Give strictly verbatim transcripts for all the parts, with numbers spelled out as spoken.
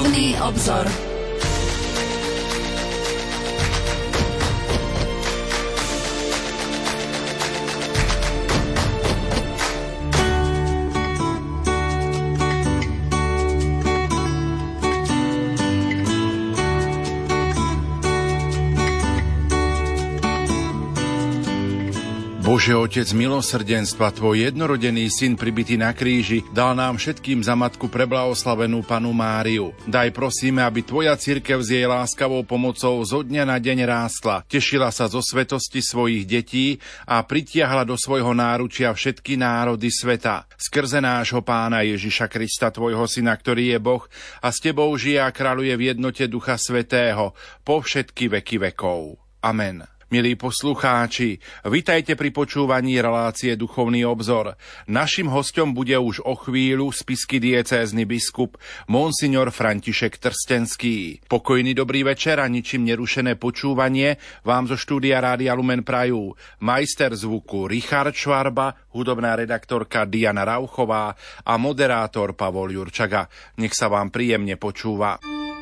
Duchovný obzor. Bože Otec milosrdenstva, Tvoj jednorodený Syn pribitý na kríži dal nám všetkým za matku preblahoslavenú Pannu Máriu. Daj prosíme, aby Tvoja cirkev s jej láskavou pomocou zo dňa na deň rástla, tešila sa zo svetosti svojich detí a pritiahla do svojho náručia všetky národy sveta. Skrze nášho Pána Ježiša Krista, Tvojho Syna, ktorý je Boh a s Tebou žije a kráľuje v jednote Ducha Svätého po všetky veky vekov. Amen. Milí poslucháči, vitajte pri počúvaní relácie Duchovný obzor. Naším hosťom bude už o chvíľu spišský diecézny biskup Monsignor František Trstenský. Pokojný dobrý večer a ničím nerušené počúvanie vám zo štúdia Rádia Lumen prajú majster zvuku Richard Švarba, hudobná redaktorka Diana Rauchová a moderátor Pavol Jurčaga. Nech sa vám príjemne počúva.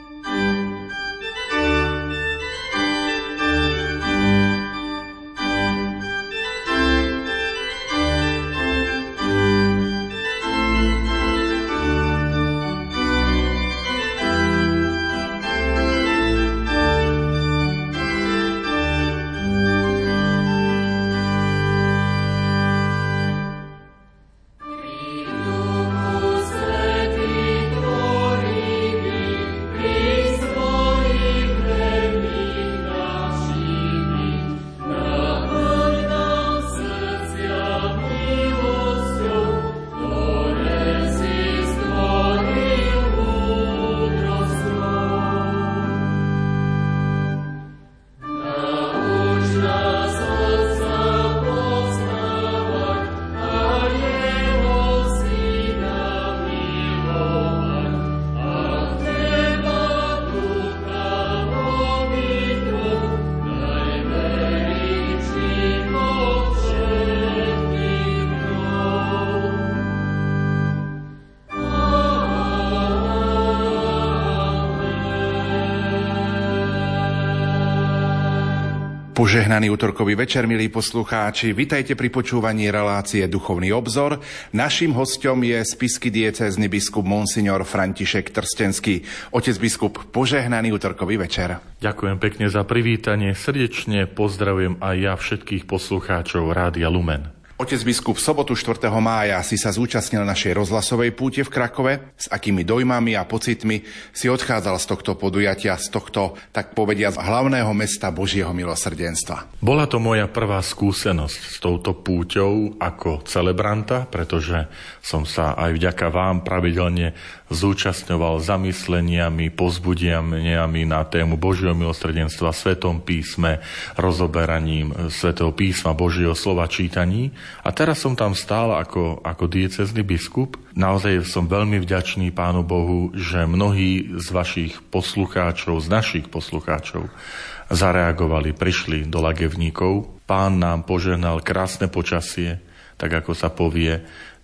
Požehnaný utorkový večer, milí poslucháči. Vitajte pri počúvaní relácie Duchovný obzor. Naším hosťom je spišský diecézny biskup Monsignor František Trstenský. Otec biskup, požehnaný utorkový večer. Ďakujem pekne za privítanie. Srdečne pozdravujem aj ja všetkých poslucháčov Rádia Lumen. Otec biskup, v sobotu štvrtého mája si sa zúčastnil našej rozhlasovej púte v Krakove. S akými dojmami a pocitmi si odchádzal z tohto podujatia, z tohto, tak povediac, hlavného mesta Božieho milosrdenstva? Bola to moja prvá skúsenosť s touto púťou ako celebranta, pretože som sa aj vďaka vám pravidelne zúčastňoval zamysleniami, pozbudiami na tému Božieho milosrdenstva, Svetom písme, rozoberaním Svätého písma, Božieho slova, čítaní. A teraz som tam stál ako, ako diecézny biskup. Naozaj som veľmi vďačný Pánu Bohu, že mnohí z vašich poslucháčov, z našich poslucháčov zareagovali, prišli do Lagevníkov. Pán nám požehnal krásne počasie, tak ako sa povie,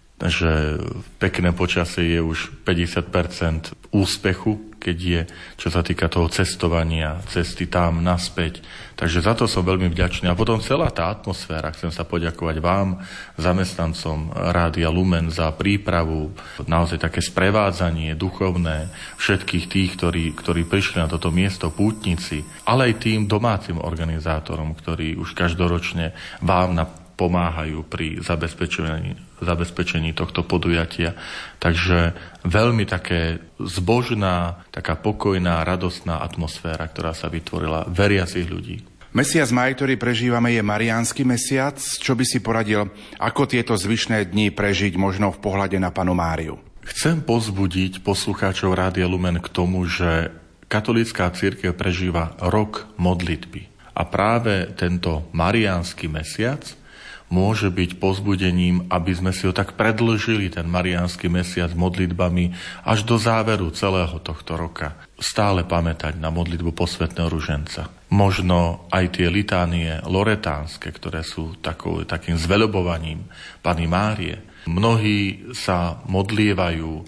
že pekné počasie je už päťdesiat percent úspechu, keď je, čo sa týka toho cestovania, cesty tam, naspäť. Takže za to som veľmi vďačný. A potom celá tá atmosféra, chcem sa poďakovať vám, zamestnancom Rádia Lumen, za prípravu, naozaj také sprevádzanie duchovné všetkých tých, ktorí, ktorí prišli na toto miesto, pútnici, ale aj tým domácim organizátorom, ktorí už každoročne vám na pomáhajú pri zabezpečení, zabezpečení tohto podujatia. Takže veľmi také zbožná, taká pokojná, radostná atmosféra, ktorá sa vytvorila veriacich ľudí. Mesiac maj, ktorý prežívame, je mariánsky mesiac. Čo by si poradil, ako tieto zvyšné dni prežiť možno v pohľade na Pannu Máriu? Chcem pozbudiť poslucháčov Rádia Lumen k tomu, že katolícka cirkev prežíva rok modlitby. A práve tento mariánsky mesiac môže byť povzbudením, aby sme si ho tak predĺžili, ten mariánsky mesiac, modlitbami až do záveru celého tohto roka. Stále pamätať na modlitbu posvätného ruženca. Možno aj tie litánie loretánske, ktoré sú takou, takým zveľobovaním Panny Márie. Mnohí sa modlievajú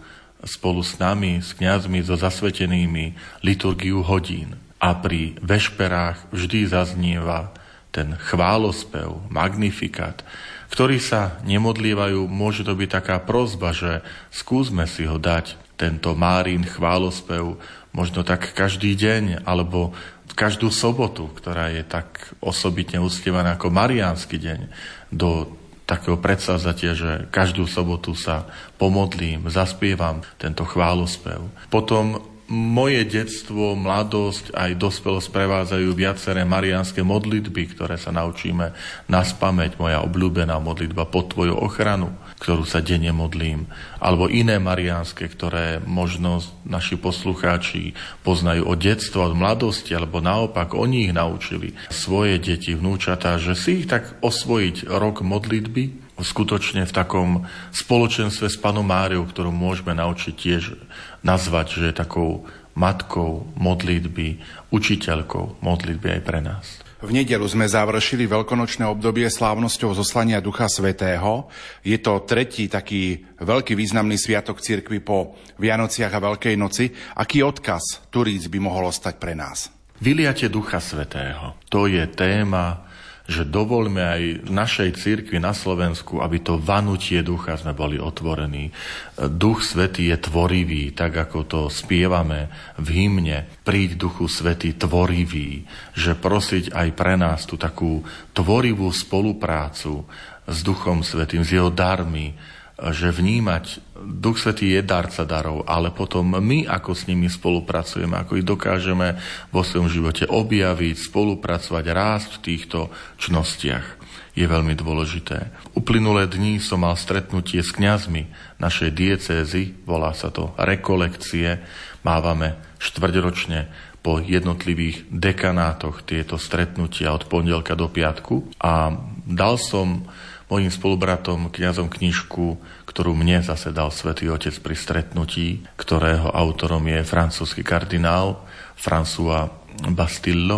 spolu s nami, s kňazmi, so zasvetenými liturgiu hodín. A pri vešperách vždy zaznieva ten chválospev, magnifikát, ktorí sa nemodlievajú. Môže to byť taká prosba, že skúsme si ho dať, tento Márin chválospev, možno tak každý deň, alebo každú sobotu, ktorá je tak osobitne uctievaná ako Mariánsky deň, do takého predsavzatia, že každú sobotu sa pomodlím, zaspievam tento chválospev. Potom moje detstvo, mladosť aj dospelosť prevádzajú viaceré mariánske modlitby, ktoré sa naučíme naspamäť. Moja obľúbená modlitba Pod tvoju ochranu, ktorú sa denne modlím, alebo iné mariánske, ktoré možno naši poslucháči poznajú od detstva, od mladosti, alebo naopak oni ich naučili svoje deti, vnúčatá, že si ich tak osvojiť rok modlitby, skutočne v takom spoločenstve s Pannou Máriou, ktorú môžeme naučiť tiež nazvať, že je takou matkou modlitby, učiteľkou modlitby aj pre nás. V nedeľu sme završili veľkonočné obdobie slávnosťou zoslania Ducha Svätého. Je to tretí taký veľký významný sviatok cirkvi po Vianociach a Veľkej noci. Aký odkaz turíc by mohol ostať pre nás? Vyliate Ducha Svätého. To je téma, že dovoľme aj v našej cirkvi na Slovensku, aby to vanutie ducha sme boli otvorení. Duch Svätý je tvorivý, tak ako to spievame v hymne. Príď Duchu Svätý tvorivý, že prosiť aj pre nás tú takú tvorivú spoluprácu s Duchom Svätým, s jeho darmi, že vnímať, Duch Svätý je darca darov, ale potom my, ako s nimi spolupracujeme, ako ich dokážeme vo svojom živote objaviť, spolupracovať, rásť v týchto čnostiach, je veľmi dôležité. Uplynulé dni som mal stretnutie s kňazmi našej diecézy, volá sa to rekolekcie, mávame štvrťročne po jednotlivých dekanátoch tieto stretnutia od pondelka do piatku a dal som mojim spolubratom, kňazom, knižku, ktorú mne zase dal Svätý Otec pri stretnutí, ktorého autorom je francúzsky kardinál François Bastillo.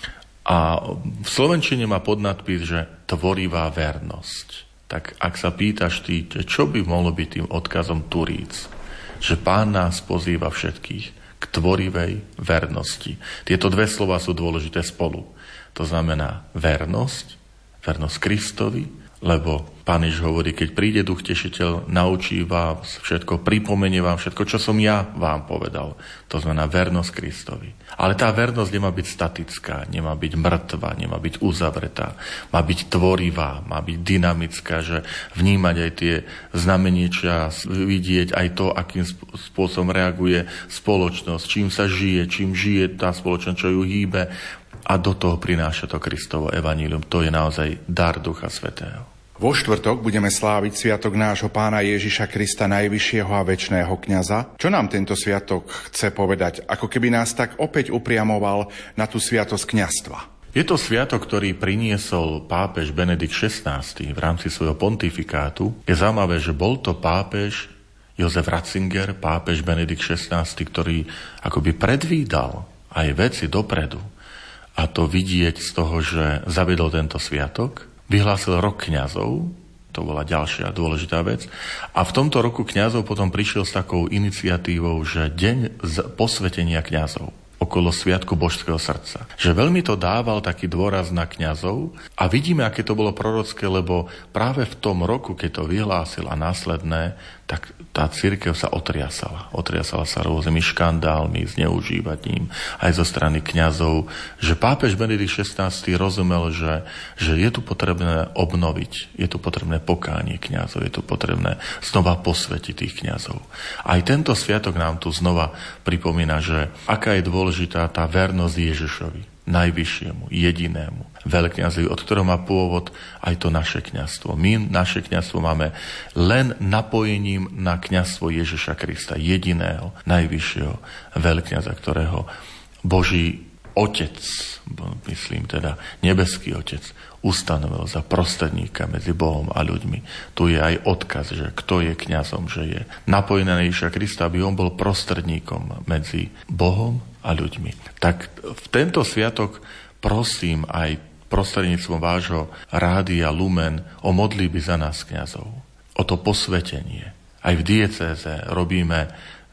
A v slovenčine má podnadpis, že tvorivá vernosť. Tak ak sa pýtaš ty, čo by mohlo byť tým odkazom turíc? Že Pán nás pozýva všetkých k tvorivej vernosti. Tieto dve slova sú dôležité spolu. To znamená vernosť, vernosť Kristovi, lebo Pán Ježiš hovorí, keď príde Duch Tešiteľ, naučí vás všetko, pripomenie vám všetko, čo som ja vám povedal. To znamená vernosť Kristovi. Ale tá vernosť nemá byť statická, nemá byť mŕtva, nemá byť uzavretá, má byť tvorivá, má byť dynamická, že vnímať aj tie znameniečia, vidieť aj to, akým spôsobom reaguje spoločnosť, čím sa žije, čím žije tá spoločnosť, čo ju hýbe, a do toho prináša to Kristovo evanílium. To je naozaj dar Ducha Svätého. Vo štvrtok budeme sláviť sviatok nášho Pána Ježiša Krista, najvyššieho a večného kňaza. Čo nám tento sviatok chce povedať? Ako keby nás tak opäť upriamoval na tú sviatosť kňazstva. Je to sviatok, ktorý priniesol pápež Benedikt šestnásty v rámci svojho pontifikátu. Je zaujímavé, že bol to pápež Jozef Ratzinger, pápež Benedikt šestnásty, ktorý akoby predvídal aj veci dopredu. A to vidieť z toho, že zaviedol tento sviatok, vyhlásil rok kňazov, to bola ďalšia dôležitá vec, a v tomto roku kňazov potom prišiel s takou iniciatívou, že deň posvetenia kňazov okolo Sviatku Božského srdca. Že veľmi to dával taký dôraz na kňazov a vidíme, aké to bolo prorocké, lebo práve v tom roku, keď to vyhlásil a následné, tak tá cirkev sa otriasala. Otriasala sa rôznymi škandálmi, zneužívaním aj zo strany kňazov, že pápež Benedikt šestnásty rozumel, že, že je tu potrebné obnoviť, je tu potrebné pokánie kňazov, je tu potrebné znova posvetiť tých kňazov. Aj tento sviatok nám tu znova pripomína, že aká je dôležitá tá vernosť Ježišovi, najvyššiemu, jedinému veľkňazovi, od ktorého má pôvod aj to naše kňazstvo. My naše kňazstvo máme len napojením na kňazstvo Ježiša Krista, jediného, najvyššieho veľkňaza, ktorého Boží Otec, myslím teda nebeský Otec, ustanovil za prostredníka medzi Bohom a ľuďmi. Tu je aj odkaz, že kto je kňazom, že je napojený na Ježiša Krista, aby on bol prostredníkom medzi Bohom a ľuďmi. Tak v tento sviatok prosím aj prostredníctvom vášho rádia Lumen o modlitby za nás kňazov, o to posvetenie. Aj v diecéze robíme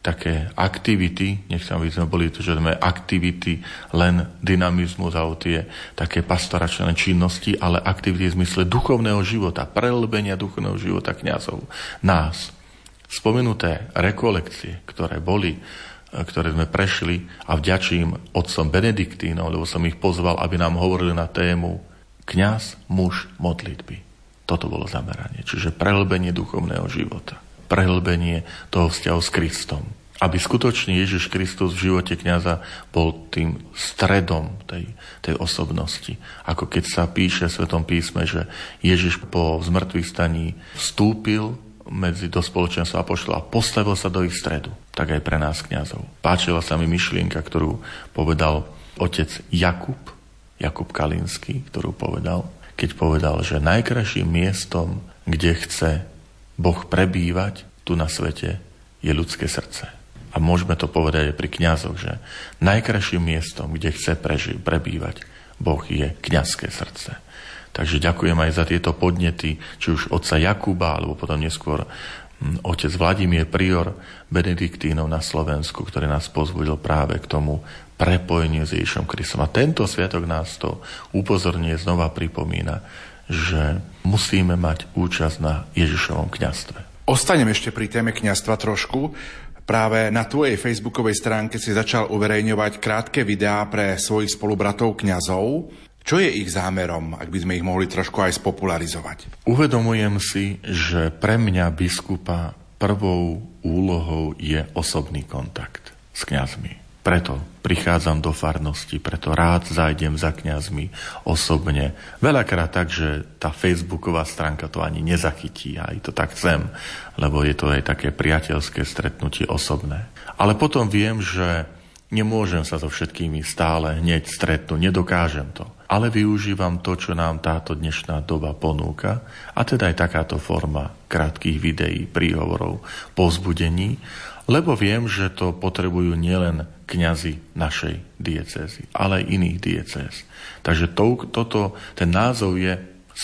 také aktivity, nech sa by sme boli to, že sme aktivity, len dynamizmus alebo tie také pastoračné činnosti, ale aktivity v zmysle duchovného života, prehlbenia duchovného života kňazov. Nás. Spomenuté rekolekcie, ktoré boli, ktoré sme prešli a vďačím otcom Benediktínom, lebo som ich pozval, aby nám hovorili na tému kňaz, muž, modlitby. Toto bolo zameranie, čiže prehlbenie duchovného života. Prehlbenie toho vzťahu s Kristom. Aby skutočne Ježiš Kristus v živote kňaza bol tým stredom tej, tej osobnosti. Ako keď sa píše v Svetom písme, že Ježiš po zmrtvých staní vstúpil medzi do spoločenstva apoštolov a postavil sa do ich stredu. Tak aj pre nás kňazov. Páčila sa mi myšlienka, ktorú povedal otec Jakub, Jakub Kalinský, ktorú povedal, keď povedal, že najkrajším miestom, kde chce Boh prebývať tu na svete, je ľudské srdce. A môžeme to povedať aj pri kňazoch, že najkrajším miestom, kde chce preži- prebývať Boh, je kňazské srdce. Takže ďakujem aj za tieto podnety, či už otca Jakuba, alebo potom neskôr otec Vladimír, prior Benediktínov na Slovensku, ktorý nás pozbudil práve k tomu prepojeniu s Ježišom Kristom. A tento sviatok nás to upozornie znova pripomína, že musíme mať účasť na Ježišovom kňazstve. Ostanem ešte pri téme kňazstva trošku. Práve na tvojej facebookovej stránke si začal uverejňovať krátke videá pre svojich spolubratov kňazov. Čo je ich zámerom, ak by sme ich mohli trošku aj spopularizovať? Uvedomujem si, že pre mňa biskupa prvou úlohou je osobný kontakt s kňazmi. Preto prichádzam do farnosti, preto rád zájdem za kňazmi osobne. Veľakrát tak, že tá facebooková stránka to ani nezachytí. Aj to tak chcem, lebo je to aj také priateľské stretnutie osobné. Ale potom viem, že nemôžem sa so všetkými stále hneď stretnúť, nedokážem to. Ale využívam to, čo nám táto dnešná doba ponúka, a teda aj takáto forma krátkych videí, príhovorov, povzbudení, lebo viem, že to potrebujú nielen kňazi našej diecézy, ale aj iných diecéz. Takže to, toto, ten názov je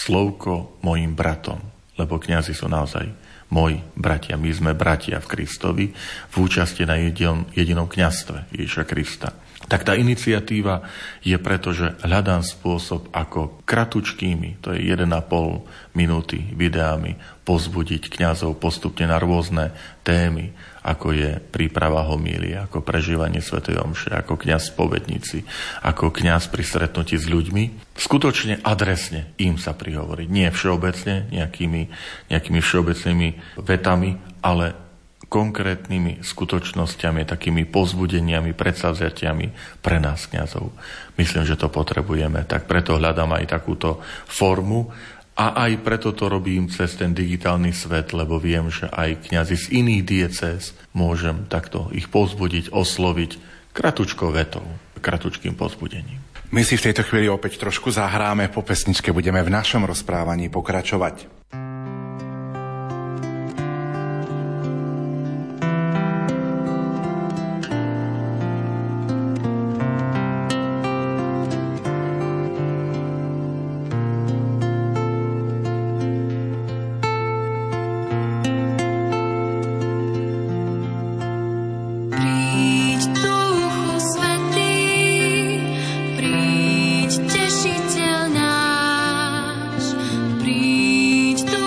Slovko mojim bratom, lebo kňazi sú naozaj moji bratia. My sme bratia v Kristovi v účasti na jedinom, jedinom kňazstve Ježiša Krista. Tak tá iniciatíva je preto, že hľadám spôsob, ako kratučkými, to je jeden a pol minúty videami, pozbudiť kňazov postupne na rôzne témy, ako je príprava homílie, ako prežívanie svätej omše, ako kňaz spovedníci, ako kňaz pri stretnutí s ľuďmi. Skutočne adresne im sa prihovoriť. Nie všeobecne, nejakými, nejakými všeobecnými vetami, ale konkrétnymi skutočnosťami, takými povzbudeniami, predsavzatiami pre nás kňazov. Myslím, že to potrebujeme, tak preto hľadám aj takúto formu a aj preto to robím cez ten digitálny svet, lebo viem, že aj kňazi z iných diecéz môžem takto ich povzbudiť, osloviť kratučkou vetou, kratučkým povzbudením. My si v tejto chvíli opäť trošku zahráme, po pesničke budeme v našom rozprávaní pokračovať. Tešiteľ náš, príď tu.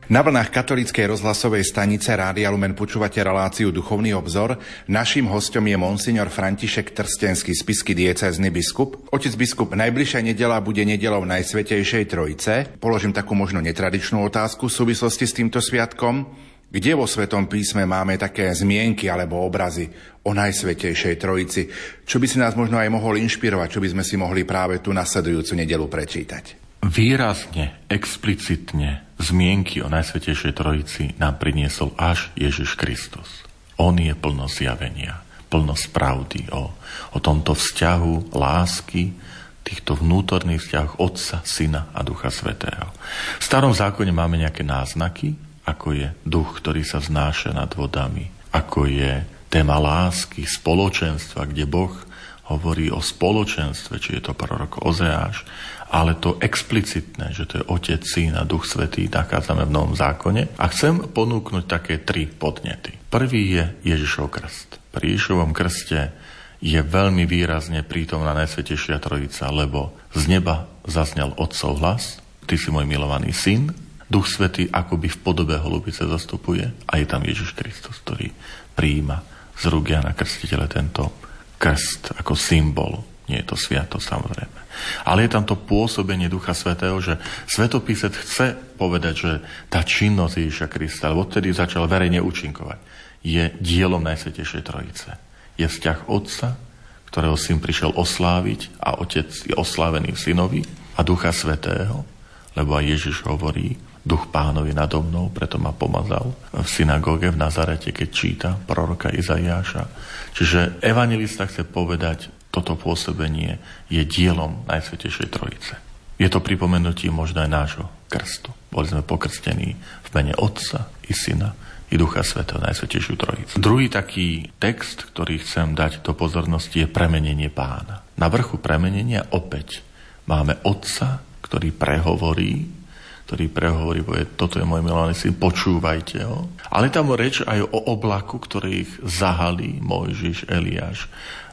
Na vlnách katolíckej rozhlasovej stanice Rádia Lumen počúvate reláciu Duchovný obzor. Naším hostom je monsignor František Trstenský, spišský diecézny biskup. Otec biskup, najbližšia nedeľa bude nedeľou Najsvätejšej Trojice. Položím takú možno netradičnú otázku v súvislosti s týmto sviatkom. Kde vo Svetom písme máme také zmienky alebo obrazy o Najsvätejšej Trojici? Čo by si nás možno aj mohol inšpirovať, čo by sme si mohli práve tú nasledujúcu nedeľu prečítať? Výrazne, explicitne zmienky o Najsvätejšej Trojici nám priniesol až Ježiš Kristus. On je plno zjavenia, plno pravdy o, o tomto vzťahu lásky, týchto vnútorných vzťahoch Otca, Syna a Ducha Svätého. V Starom zákone máme nejaké náznaky, ako je duch, ktorý sa vznáša nad vodami, ako je téma lásky, spoločenstva, kde Boh hovorí o spoločenstve, či je to prorok Ozeáš, ale to explicitné, že to je Otec, Syn a Duch Svätý, nachádzame v Novom zákone. A chcem ponúknuť také tri podnety. Prvý je Ježišov krst. Pri Ježišovom krste je veľmi výrazne prítomná Najsvätejšia Trojica, lebo z neba zaznel Otcov hlas, ty si môj milovaný syn, Duch Svätý akoby v podobe holubice zastupuje a je tam Ježiš Kristus, ktorý prijíma z rúk Jana Krstiteľa tento krst ako symbol. Nie je to sviato, samozrejme. Ale je tam to pôsobenie Ducha Svätého, že Svätopísec chce povedať, že tá činnosť Ježiša Krista, lebo odtedy začal verejne účinkovať, je dielom Najsvätejšej Trojice. Je vzťah Otca, ktorého Syn prišiel osláviť a Otec je oslávený v Synovi a Ducha Svätého, lebo aj Ježiš hovorí, Duch Pánovi nado mnou, preto ma pomazal v synagóge v Nazarete, keď číta proroka Izaiáša. Čiže evanjelista chce povedať, toto pôsobenie je dielom Najsvätejšej Trojice. Je to pripomenutie možno aj nášho krstu. Boli sme pokrstení v mene Otca i Syna i Ducha Svätého, Najsvätejšiu Trojicu. Druhý taký text, ktorý chcem dať do pozornosti, je premenenie Pána. Na vrchu premenenia opäť máme Otca, ktorý prehovorí, ktorý prehovorí, povie, toto je môj milovaný syn, počúvajte ho. Ale tam reč aj o oblaku, ktorých zahalí Mojžiš, Eliáš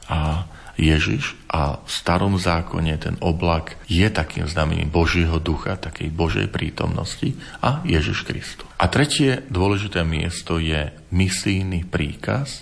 a Ježiš, a v Starom zákone ten oblak je takým znamením Božieho ducha, takej Božej prítomnosti a Ježiš Kristus. A tretie dôležité miesto je misijný príkaz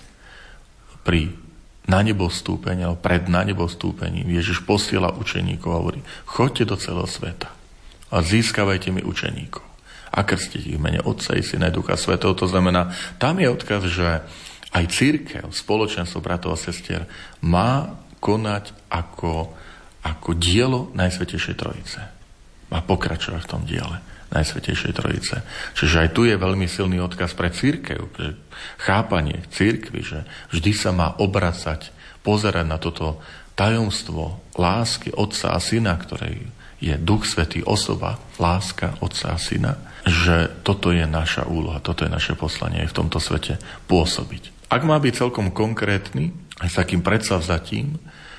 pri na nebo vstúpení, alebo pred na nebo vstúpením. Ježiš posiela učeníkov a hovorí, choďte do celého sveta a získavajte mi učeníkov a krstiť ich v mene Otca i Syna i Ducha Svätého. To znamená, tam je odkaz, že aj cirkev, spoločenstvo bratov a sestier má konať ako, ako dielo Najsvätejšej Trojice. Má pokračovať v tom diele Najsvätejšej Trojice. Čiže aj tu je veľmi silný odkaz pre cirkev, pre chápanie cirkvi, že vždy sa má obracať, pozerať na toto tajomstvo lásky Otca a Syna, ktoré je Duch Svätý, osoba, láska Otca a Syna, že toto je naša úloha, toto je naše poslanie aj v tomto svete pôsobiť. Ak má byť celkom konkrétny, aj s takým predsavzatím,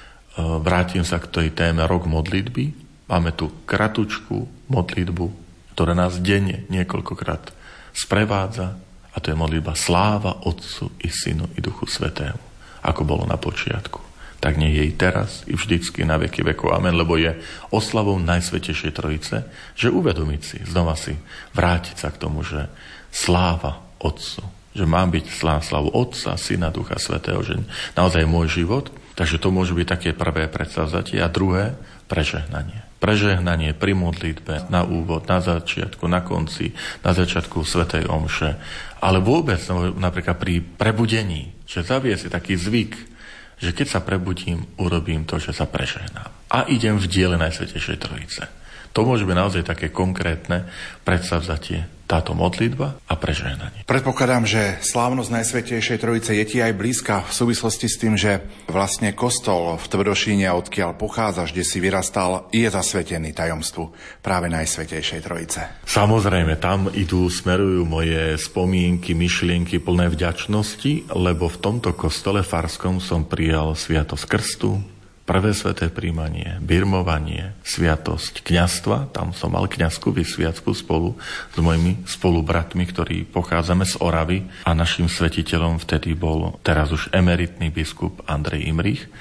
vrátim sa k tej téme rok modlitby. Máme tu kratučku modlitbu, ktorá nás denne niekoľkokrát sprevádza, a to je modlitba sláva Otcu i Synu i Duchu Svätému, ako bolo na počiatku. Tak nie je i teraz, i vždycky, na veky vekov. Amen, lebo je oslavou Najsvätejšej Trojice, že uvedomiť si, znova si vrátiť sa k tomu, že sláva Otcu, že mám byť slávu Otca, Syna, Ducha Svätého, že naozaj je môj život. Takže to môže byť také prvé predsavzatie. A druhé, prežehnanie. Prežehnanie pri modlitbe, na úvod, na začiatku, na konci, na začiatku svätej omše. Ale vôbec, napríklad pri prebudení, že zavie si taký zvyk, že keď sa prebudím, urobím to, že sa prežehnám. A idem v diele Najsvätejšej Trojice. To môže byť naozaj také konkrétne predsavzatie, táto modlitba a prežehnanie. Predpokladám, že slávnosť Najsvätejšej Trojice je ti aj blízka v súvislosti s tým, že vlastne kostol v Tvrdošíne, odkiaľ pochádzaš, kde si vyrastal, je zasvetený tajomstvu práve Najsvätejšej Trojice. Samozrejme, tam idú, smerujú moje spomienky, myšlienky plné vďačnosti, lebo v tomto kostole farskom som prijal sviatosť krstu, prvé sväté príjmanie, birmovanie, sviatosť kňazstva, tam som mal kňazskú vysviacku spolu s mojimi spolubratmi, ktorí pochádzame z Oravy, a našim svetiteľom vtedy bol teraz už emeritný biskup Andrej Imrich.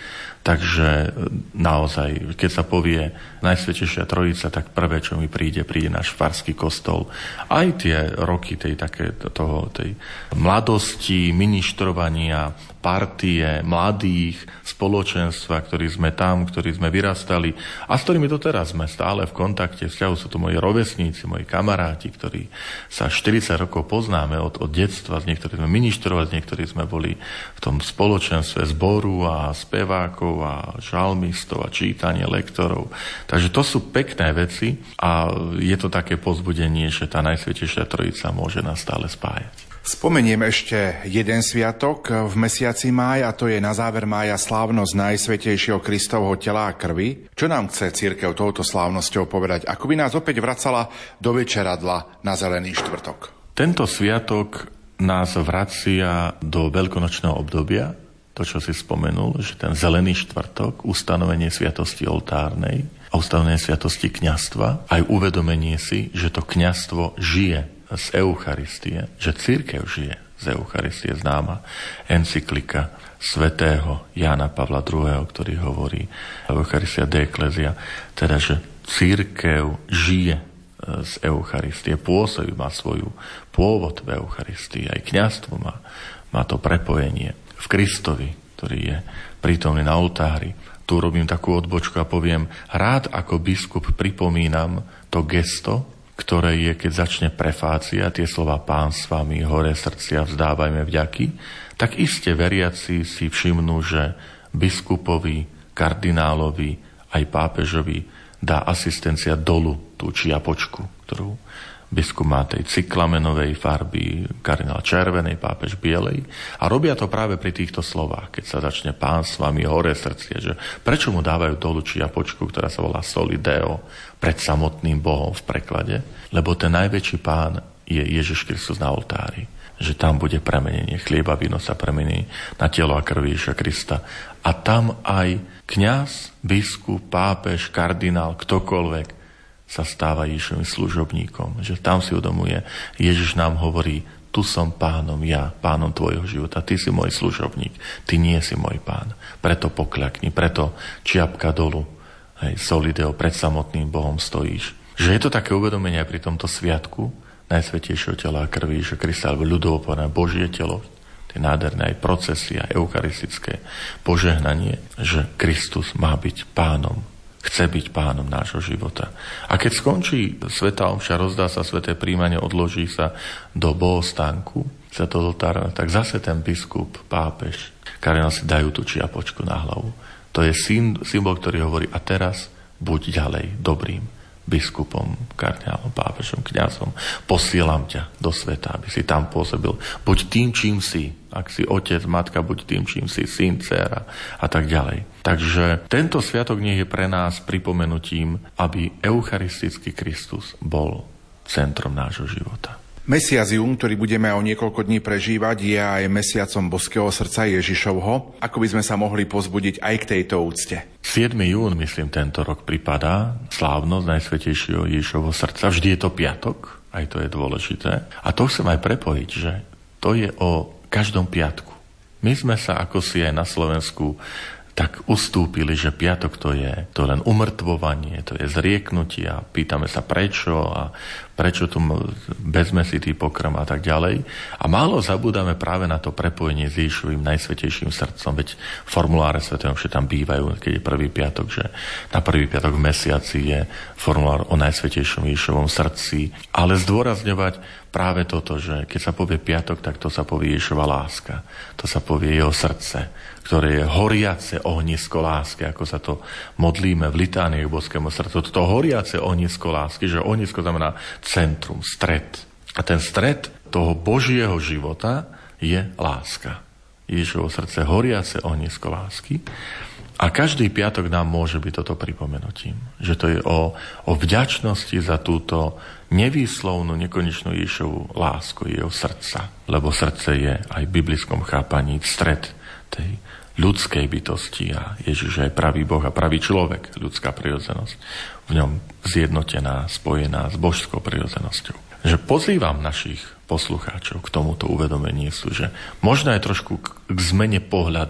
Takže naozaj, keď sa povie Najsvätejšia Trojica, tak prvé, čo mi príde, príde náš farský kostol. Aj tie roky tej, také, toho, tej mladosti, ministrovania, partie, mladých, spoločenstva, ktorí sme tam, ktorí sme vyrastali a s ktorými doteraz sme stále v kontakte, vzťahu, sú to moji rovesníci, moji kamaráti, ktorí sa štyridsať rokov poznáme od, od detstva, s niektorými sme ministrovali, s niektorými sme boli v tom spoločenstve zboru a spevákov a žalmistov a čítanie lektorov. Takže to sú pekné veci a je to také povzbudenie, že tá Najsvätejšia Trojica môže nás stále spájať. Spomeniem ešte jeden sviatok v mesiaci máj, a to je na záver mája slávnosť Najsvätejšieho Kristovho tela a krvi. Čo nám chce cirkev touto slávnosťou povedať? Ako by nás opäť vracala do večeradla na Zelený štvrtok? Tento sviatok nás vracia do veľkonočného obdobia, to, čo si spomenul, že ten Zelený štvrtok, ustanovenie sviatosti oltárnej a ustanovenie sviatosti kňazstva, aj uvedomenie si, že to kňazstvo žije z Eucharistie, že cirkev žije z Eucharistie, známa encyklika svätého Jána Pavla druhého., ktorý hovorí Eucharistia de Ecclesia, teda, že cirkev žije z Eucharistie, pôsobí, má svoju pôvod v Eucharistii, aj kňazstvo má, má to prepojenie v Kristovi, ktorý je prítomný na oltári. Tu robím takú odbočku a poviem, rád ako biskup pripomínam to gesto, ktoré je, keď začne prefácia, tie slova Pán s vami, hore srdcia, vzdávajme vďaky, tak iste veriaci si všimnú, že biskupovi, kardinálovi, aj pápežovi dá asistencia dolu tú čiapočku, ktorú biskup má tej cyklamenovej farby, kardinál červenej, pápež bielej. A robia to práve pri týchto slovách, keď sa začne Pán s vami, hore srdcia, že prečo mu dávajú dolu čiapočku, ktorá sa volá soli deo, pred samotným Bohom v preklade, lebo ten najväčší Pán je Ježiš Kristus na oltári. Že tam bude premenenie, chlieba, víno sa premení na telo a krv Ježiša Krista. A tam aj kňaz, biskup, pápež, kardinál, ktokoľvek sa stáva Ježišovým služobníkom. Že tam si uvedomuje, Ježiš nám hovorí, tu som pánom ja, pánom tvojho života, ty si môj služobník, ty nie si môj pán. Preto pokľakni, preto čiapka dolu, hej, solideo, pred samotným Bohom stojíš. Že je to také uvedomenie aj pri tomto sviatku Najsvätejšieho tela a krvi Ježiša Krista, alebo ľudovo povedané Božie telo, tie nádherné aj procesia, eucharistické požehnanie, že Kristus má byť pánom, chce byť pánom nášho života. A keď skončí svätá omša, rozdá sa sväté príjmanie, odloží sa do bohostánku, sa to oltára, tak zase ten biskup, pápež, kardinál si dajú tú čiapočku na hlavu. To je symbol, ktorý hovorí, a teraz buď ďalej dobrým biskupom, kardinálom, pápežom, kňazom. Posielam ťa do sveta, aby si tam pôsobil. Buď tým, čím si. Ak si otec, matka, buď tým, čím si, syn, dcéra a tak ďalej. Takže tento sviatok nech je pre nás pripomenutím, aby eucharistický Kristus bol centrom nášho života. Mesiac jún, ktorý budeme o niekoľko dní prežívať, je aj mesiacom Božského srdca Ježišovho. Ako by sme sa mohli povzbudiť aj k tejto úcte? siedmeho júna, myslím, tento rok pripadá slávnosť Najsvätejšieho Ježišovho srdca. Vždy je to piatok, aj to je dôležité. A to chcem aj prepojiť, že to je o každom piatku. My sme sa ako si aj na Slovensku tak ustúpili, že piatok to je to len umrtvovanie, to je zrieknutie a pýtame sa prečo a prečo tu bezmesitý pokrm a tak ďalej. A málo zabúdame práve na to prepojenie s Ježišovým Najsvätejším srdcom, veď formuláre svätého omše tam bývajú, keď je prvý piatok, že na prvý piatok v mesiaci je formulár o Najsvätejšom Ježišovom srdci, ale zdôrazňovať práve toto, že keď sa povie piatok, tak to sa povie Ježišova láska, to sa povie jeho srdce, ktoré je horiace ohnisko lásky, ako sa to modlíme v litánii k Božskému srdcu. Toto horiace ohnisko lásky, že ohnisko znamená centrum, stred. A ten stred toho Božieho života je láska. Ježišovo srdce, horiace ohnisko lásky. A každý piatok nám môže byť toto pripomenutím. Že to je o, o vďačnosti za túto nevýslovnú, nekonečnú Ježišovu lásku, jeho srdca. Lebo srdce je aj v biblickom chápaní stred tej ľudskej bytosti a Ježiš je pravý Boh a pravý človek, ľudská prirodzenosť. V ňom zjednotená, spojená s božskou prirodzenosťou. Že pozývam našich poslucháčov k tomuto uvedomeniu sú, že možno aj trošku k, k zmene pohľadu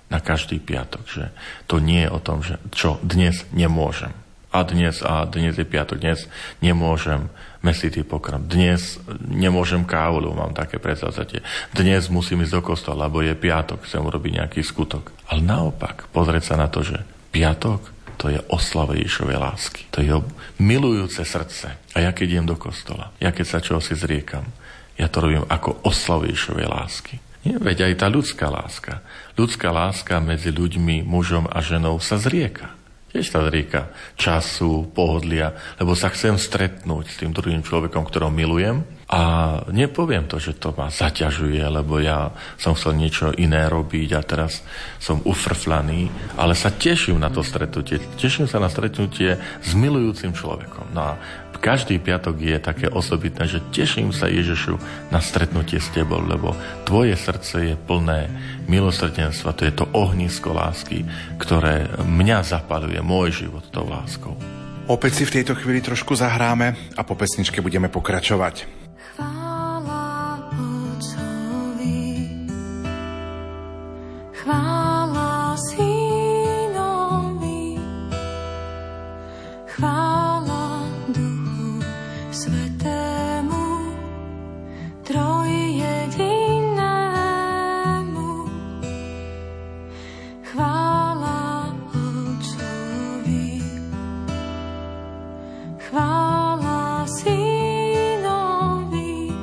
na každý piatok, že to nie je o tom, že čo dnes nemôžem. A dnes, a dnes je piatok, dnes nemôžem mesitý pokrm. Dnes nemôžem kávu, lebo mám také predsavzatie. Dnes musím ísť do kostola, lebo je piatok, chcem urobiť nejaký skutok. Ale naopak, pozrieť sa na to, že piatok to je oslava Ježišovej lásky. To je milujúce srdce. A ja keď idem do kostola, ja keď sa čoho si zriekam, ja to robím ako oslavu Ježišovej lásky. Nie, veď aj tá ľudská láska. Ľudská láska medzi ľuďmi, mužom a ženou sa zrieka. Tiež sa zrieka času, pohodlia, lebo sa chcem stretnúť s tým druhým človekom, ktorého milujem a nepoviem to, že to ma zaťažuje, lebo ja som chcel niečo iné robiť a teraz som ufrflaný, ale sa teším na to stretnutie. Teším sa na stretnutie s milujúcim človekom. No a každý piatok je také osobitné, že teším sa, Ježišu, na stretnutie s tebou, lebo tvoje srdce je plné milosrdenstva, to je to ohnisko lásky, ktoré mňa zapaluje, môj život tou láskou. Opäť si v tejto chvíli trošku zahráme a po pesničke budeme pokračovať. Chvála Otcovi, chvála Synovi, chvála Duchu Svätému, trojjedinému. Chvála Otcovi, chvála Synovi,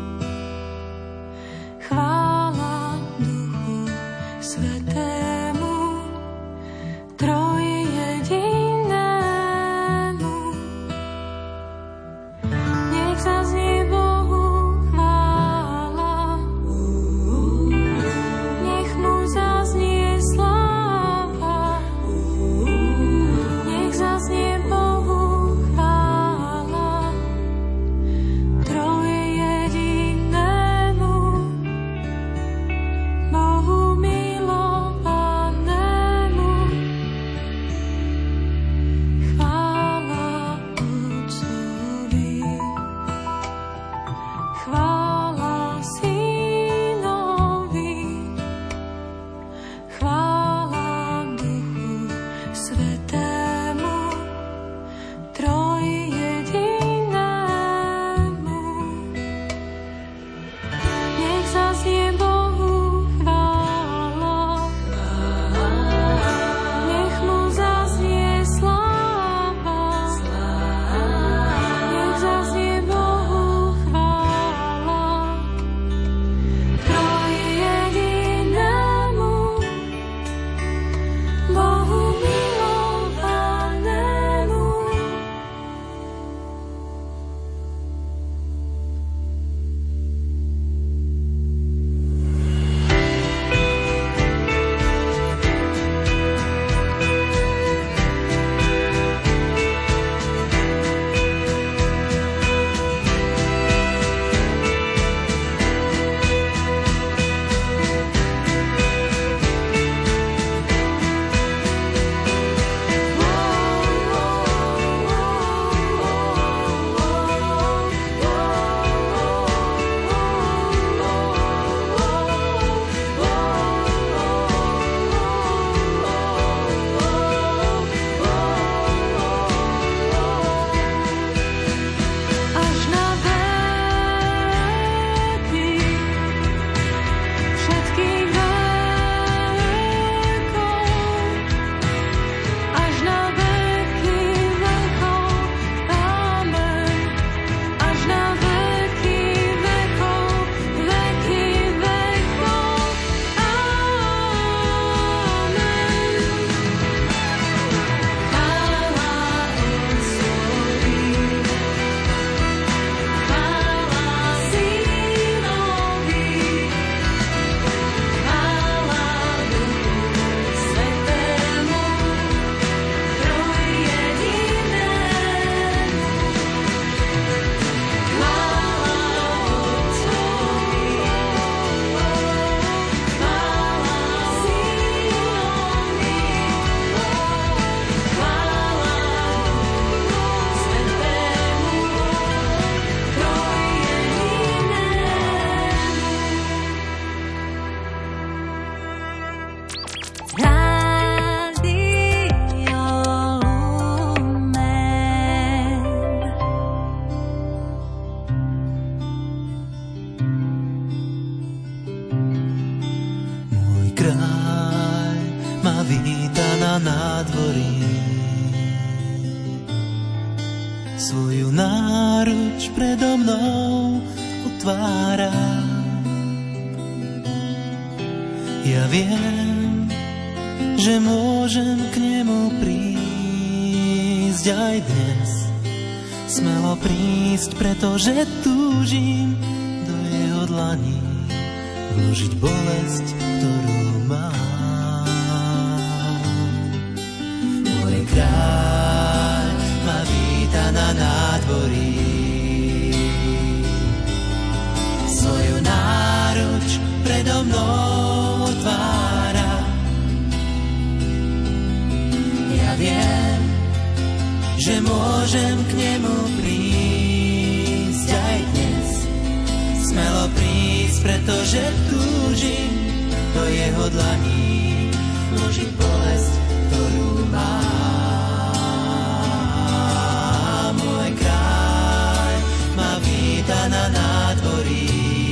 predo mnou otvára. Ja viem, že môžem k nemu prísť aj dnes. Smelo prísť, pretože túžim do jeho dlaní vložiť bolesť, ktorú mám. Môj kráľ ma víta na nádvorí, svoju náruč predo mnou otvára. Ja viem, že môžem k nemu prísť aj dnes. Smelo prísť, pretože túžim do jeho dlaní vložiť bolesť, ktorú mám. Môj kráľ ma víta na nádvorí,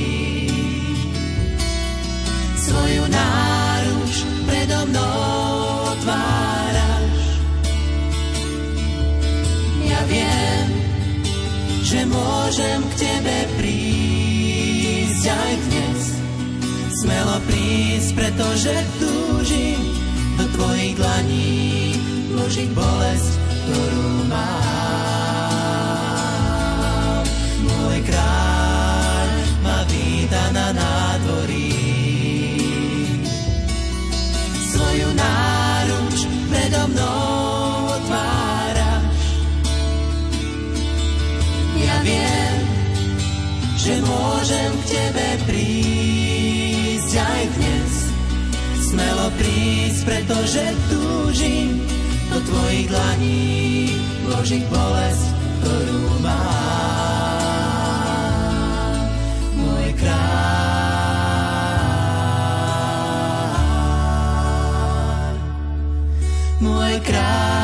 svoju náruč predo mnou otváraš. Ja viem, že môžem k tebe prísť aj dnes. Smelo prísť, pretože túžim do tvojich dlaní vložiť bolesť, ktorú mám. Môj kráľ ma víta na nádvorí, svoju náruč predo mnou otváraš. Ja viem, že môžem k tebe prísť aj dnes. Smelo prísť, pretože túžim do tvojich dlaní vložiť bolesť, ktorú mám. Môj kráľ, môj kráľ.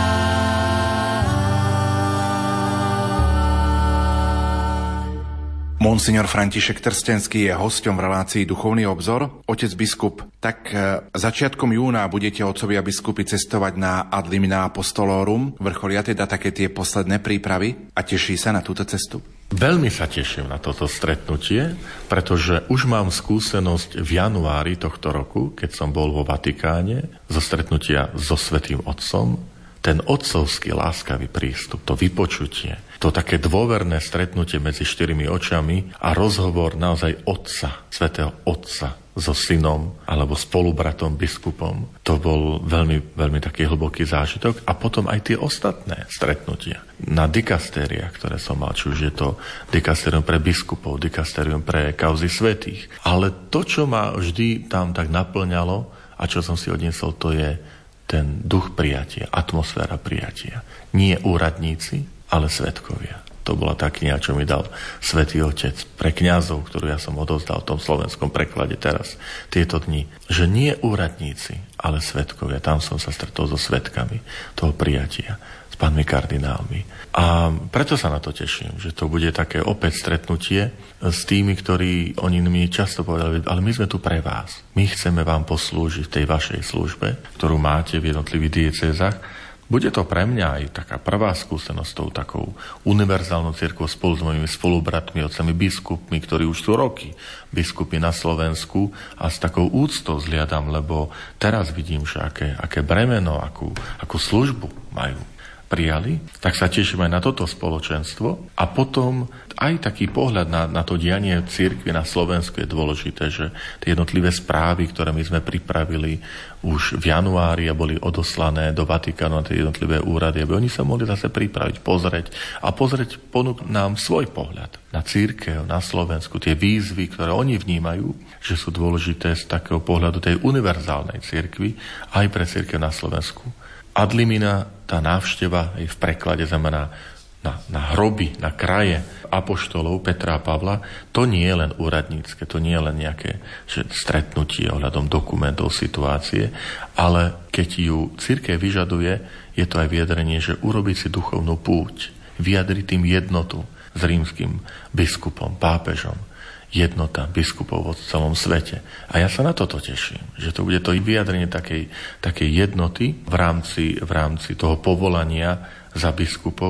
Monsignor František Trstenský je hosťom v relácii Duchovný obzor. Otec biskup, tak začiatkom júna budete otcovia biskupy cestovať na Ad limina apostolorum. Vrcholia teda také tie posledné prípravy a teší sa na túto cestu? Veľmi sa teším na toto stretnutie, pretože už mám skúsenosť v januári tohto roku, keď som bol vo Vatikáne, zo stretnutia so Svätým Otcom. Ten otcovský láskavý prístup, to vypočutie, to také dôverné stretnutie medzi štyrmi očami a rozhovor naozaj otca, svätého Otca so synom alebo spolubratom biskupom, to bol veľmi, veľmi taký hlboký zážitok. A potom aj tie ostatné stretnutia na dikastériách, ktoré som mal, či už je to dikastérium pre biskupov, dikastérium pre kauzy svätých. Ale to, čo ma vždy tam tak naplňalo a čo som si odniesol, to je ten duch prijatia, atmosféra prijatia. Nie úradníci, ale svedkovia. To bola tá kniha, čo mi dal Svätý Otec pre kňazov, ktorú ja som odovzdal v tom slovenskom preklade teraz, tieto dni. Že nie úradníci, ale svedkovia. Tam som sa stretol so svedkami toho prijatia, s pánmi kardinálmi. A preto sa na to teším, že to bude také opäť stretnutie s tými, ktorí oni mi často povedali, ale my sme tu pre vás. My chceme vám poslúžiť v tej vašej službe, ktorú máte v jednotlivých diecézach. Bude to pre mňa aj taká prvá skúsenosť s tou takou univerzálnou cirkvou spolu s mojimi spolubratmi, otcami biskupmi, ktorí už sú roky biskupy na Slovensku, a s takou úctou zliadam, lebo teraz vidím, že aké, aké bremeno, akú, akú službu majú. Prijali, tak sa teším aj na toto spoločenstvo. A potom aj taký pohľad na, na to dianie cirkvi na Slovensku je dôležité, že tie jednotlivé správy, ktoré my sme pripravili už v januári a boli odoslané do Vatikánu na tie jednotlivé úrady, aby oni sa mohli zase pripraviť, pozrieť a pozrieť, ponúknuť nám svoj pohľad na cirkev, na Slovensku, tie výzvy, ktoré oni vnímajú, že sú dôležité z takého pohľadu tej univerzálnej cirkvi aj pre cirkev na Slovensku. Ad limina, tá návšteva aj v preklade znamená na, na hroby, na kraje apoštolov Petra a Pavla. To nie je len úradnícke, to nie je len nejaké stretnutie ohľadom dokumentov, situácie, ale keď ju cirkev vyžaduje, je to aj vyjadrenie, že urobiť si duchovnú púť, vyjadriť tým jednotu s rímskym biskupom, pápežom, jednota biskupov vo celom svete. A ja sa na toto teším, že to bude to vyjadrenie takej, takej jednoty v rámci, v rámci toho povolania za biskupov,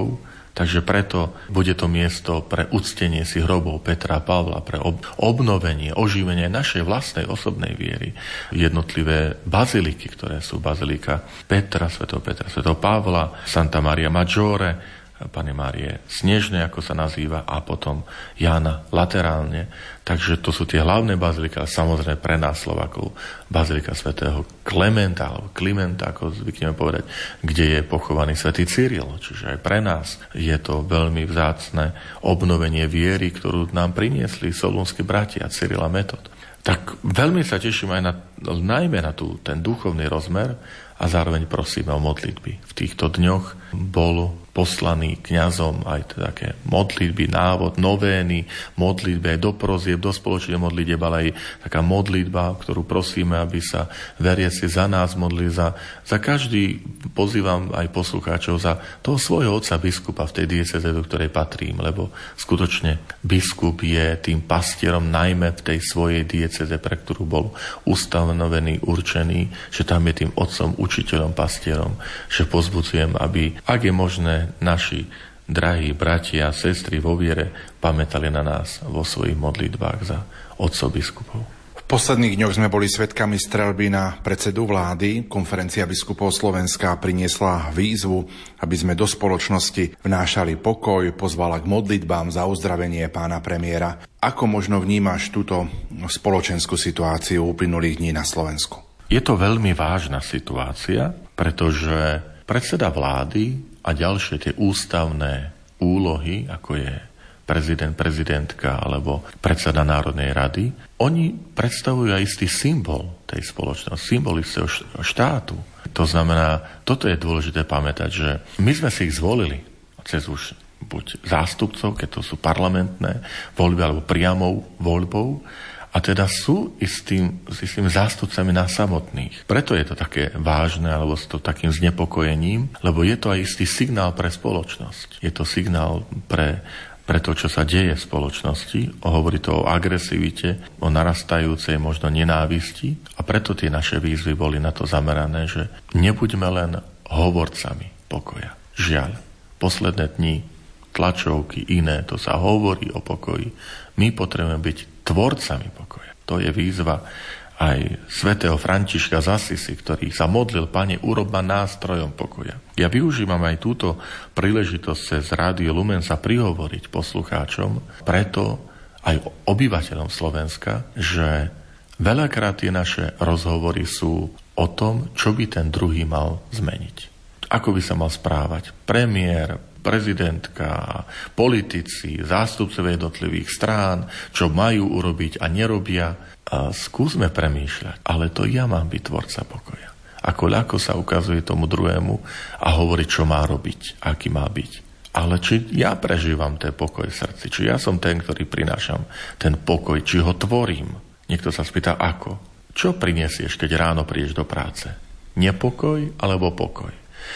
Takže preto bude to miesto pre uctenie si hrobov Petra a Pavla, pre ob- obnovenie, oživenie našej vlastnej osobnej viery. Jednotlivé baziliky, ktoré sú bazilika Petra, svätého Petra, svätého Pavla, Santa Maria Maggiore, Panny Márie Snežnej, ako sa nazýva, a potom Jána Laterálne. Takže to sú tie hlavné baziliky, ale samozrejme pre nás Slovákov bazilika svätého Klementa, alebo Klimenta, ako zvykneme povedať, kde je pochovaný svätý Cyril. Čiže aj pre nás je to veľmi vzácne obnovenie viery, ktorú nám priniesli solúnski bratia Cyril a Metod. Tak veľmi sa teším aj na, najmä na tú, ten duchovný rozmer a zároveň prosíme o modlitby. V týchto dňoch bol poslaný kňazom aj také modlitby, návod, novény, modlitby aj do prozieb, do spoločnej modlitieb, ale aj taká modlitba, ktorú prosíme, aby sa veriaci za nás modlili, za, za každý, pozývam aj poslucháčov, za toho svojho otca biskupa v tej diecéze, do ktorej patrím, lebo skutočne biskup je tým pastierom najmä v tej svojej diecéze, pre ktorú bol ustanovený, určený, že tam je tým otcom, učiteľom, pastierom, že pozbudzujem, aby, ak je možné, naši drahí bratia a sestry vo viere pamätali na nás vo svojich modlitbách za otcov biskupov. V posledných dňoch sme boli svedkami streľby na predsedu vlády. Konferencia biskupov Slovenska priniesla výzvu, aby sme do spoločnosti vnášali pokoj, pozvala k modlitbám za uzdravenie pána premiéra. Ako možno vnímaš túto spoločenskú situáciu uplynulých dní na Slovensku? Je to veľmi vážna situácia, pretože predseda vlády a ďalšie tie ústavné úlohy, ako je prezident, prezidentka alebo predseda Národnej rady, oni predstavujú aj istý symbol tej spoločnosti, symbol istého štátu. To znamená, toto je dôležité pamätať, že my sme si ich zvolili cez už buď zástupcov, keď to sú parlamentné voľby, alebo priamou voľbou, a teda sú istým, istým zástupcami nás samotných. Preto je to také vážne, alebo s to takým znepokojením, lebo je to aj istý signál pre spoločnosť. Je to signál pre, pre to, čo sa deje v spoločnosti. Hovorí to o agresivite, o narastajúcej možno nenávisti, a preto tie naše výzvy boli na to zamerané, že nebuďme len hovorcami pokoja. Žiaľ, posledné dni, tlačovky, iné, to sa hovorí o pokoji. My potrebujeme byť tvorcami pokoja. To je výzva aj svätého Františka z Asisi, ktorý sa modlil: Pane, urob ma nástrojom pokoja. Ja využívam aj túto príležitosť cez Rádio Lumen sa prihovoriť poslucháčom, preto aj obyvateľom Slovenska, že veľakrát tie naše rozhovory sú o tom, čo by ten druhý mal zmeniť. Ako by sa mal správať premiér, prezidentka, politici, zástupcovia jednotlivých strán, čo majú urobiť a nerobia. A skúsme premýšľať, ale to ja mám byť tvorca pokoja. Ako ľahko sa ukazuje tomu druhému a hovorí, čo má robiť, aký má byť. Ale či ja prežívam ten pokoj v srdci, či ja som ten, ktorý prinášam ten pokoj, či ho tvorím. Niekto sa spýta, ako? Čo prinesieš, keď ráno prídeš do práce? Nepokoj alebo pokoj?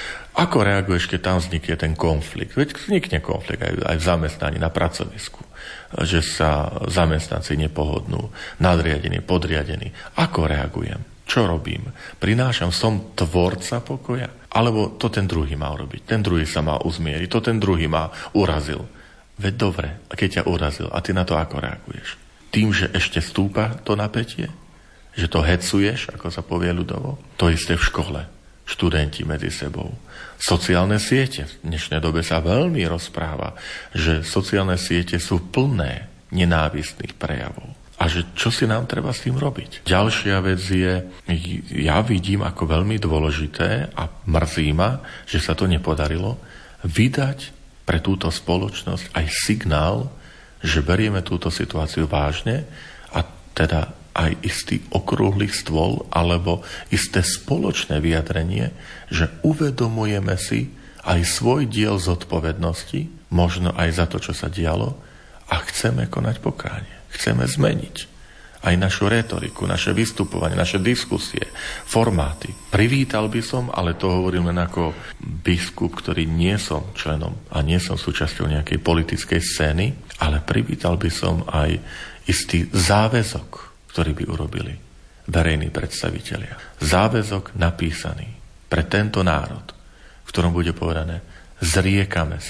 Ako reaguješ, keď tam vznikne ten konflikt? Veď vznikne konflikt aj, aj v zamestnaní, na pracovisku. Že sa zamestnanci nepohodnú, nadriadení, podriadení. Ako reagujem? Čo robím? Prinášam, som tvorca pokoja? Alebo to ten druhý má urobiť? Ten druhý sa má uzmieriť, to ten druhý má urazil. Veď dobre, a keď ťa urazil, a ty na to ako reaguješ? Tým, že ešte stúpa to napätie? Že to hecuješ, ako sa povie ľudovo? To isté v škole. Študenti medzi sebou. Sociálne siete. V dnešnej dobe sa veľmi rozpráva, že sociálne siete sú plné nenávistných prejavov. A že čo si nám treba s tým robiť? Ďalšia vec je, ja vidím ako veľmi dôležité a mrzí ma, že sa to nepodarilo, vydať pre túto spoločnosť aj signál, že berieme túto situáciu vážne a teda aj istý okrúhly stôl alebo isté spoločné vyjadrenie, že uvedomujeme si aj svoj diel zodpovednosti, možno aj za to, čo sa dialo, a chceme konať pokánie. Chceme zmeniť aj našu retoriku, naše vystupovanie, naše diskusie, formáty. Privítal by som, ale to hovorím len ako biskup, ktorý nie som členom a nie som súčasťou nejakej politickej scény, ale privítal by som aj istý záväzok, ktorý by urobili verejní predstavitelia. Záväzok napísaný pre tento národ, v ktorom bude povedané: zriekame sa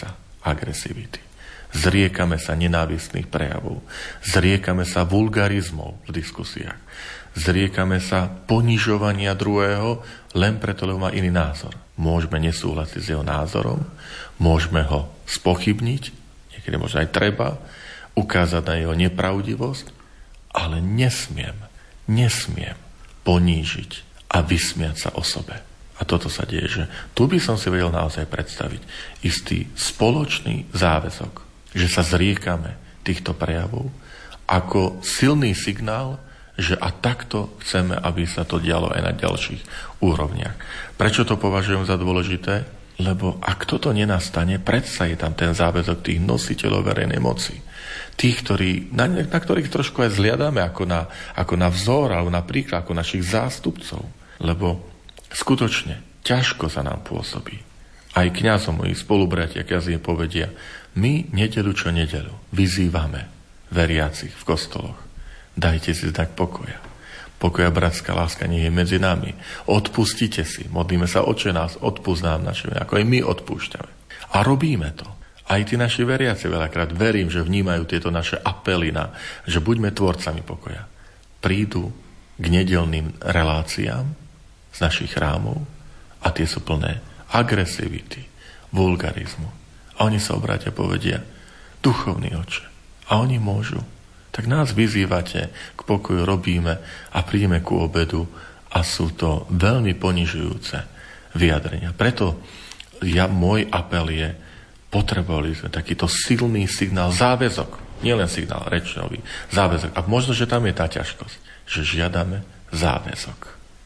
agresivity. Zriekame sa nenávistných prejavov. Zriekame sa vulgarizmov v diskusiách. Zriekame sa ponižovania druhého len preto, lebo má iný názor. Môžeme nesúhlasiť s jeho názorom, môžeme ho spochybniť, niekedy možno aj treba, ukázať na jeho nepravdivosť, ale nesmiem, nesmiem ponížiť a vysmiať sa osobe. A toto sa deje, že tu by som si vedel naozaj predstaviť istý spoločný záväzok, že sa zriekame týchto prejavov ako silný signál, že a takto chceme, aby sa to dialo aj na ďalších úrovniach. Prečo to považujem za dôležité? Lebo ak toto nenastane, predsa je tam ten záväzok tých nositeľov verejnej moci. Tých, ktorí, na, na ktorých trošku aj zliadame ako na, ako na vzor, alebo napríklad ako našich zástupcov. Lebo skutočne ťažko sa nám pôsobí. Aj kňazom, moji spolubratia kňazi povedia, my nedeľu čo nedeľu vyzývame veriacich v kostoloch. Dajte si znak pokoja. Pokoja, bratská láska, nie je medzi nami. Odpustite si. Modlíme sa, Otče nás, odpusť nám naše, ako aj my odpúšťame. A robíme to. Aj tí naši veriaci veľakrát verím, že vnímajú tieto naše apely na, že buďme tvorcami pokoja. Prídu k nedeľným reláciám z našich chrámov a tie sú plné agresivity, vulgarizmu. A oni sa obrátia a povedia, duchovný Otče. A oni môžu. Tak nás vyzývate k pokoju, robíme a prídeme ku obedu a sú to veľmi ponižujúce vyjadrenia. Preto ja, môj apel je, potrebovali sme takýto silný signál, záväzok, nielen signál rečnový, záväzok. A možno, že tam je tá ťažkosť, že žiadame záväzok.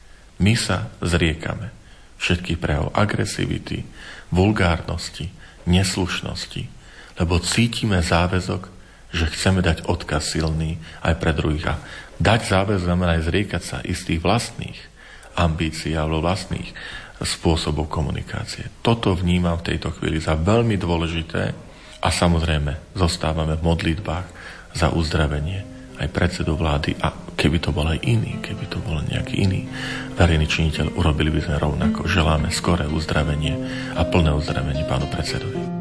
My sa zriekame všetkých prejavov agresivity, vulgárnosti, neslušnosti, lebo cítime záväzok, že chceme dať odkaz silný aj pre druhých. A dať záväzok znamená aj zriekať sa istých vlastných ambícií alebo vlastných spôsobov komunikácie. Toto vnímam v tejto chvíli za veľmi dôležité a samozrejme zostávame v modlitbách za uzdravenie aj predsedu vlády a keby to bol aj iný, keby to bol nejaký iný verejný činiteľ, urobili by sme rovnako. Želáme skoré uzdravenie a plné uzdravenie pánu predsedovi.